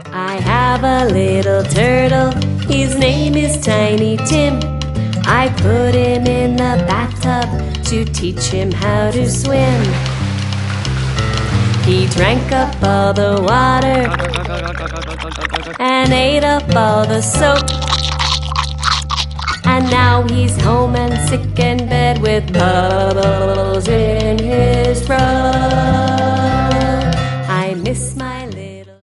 I have a little turtle, his name is Tiny Tim. I put him in the bathtub to teach him how to swim. He drank up all the water and ate up all the soap. And now he's home and sick in bed with bubbles in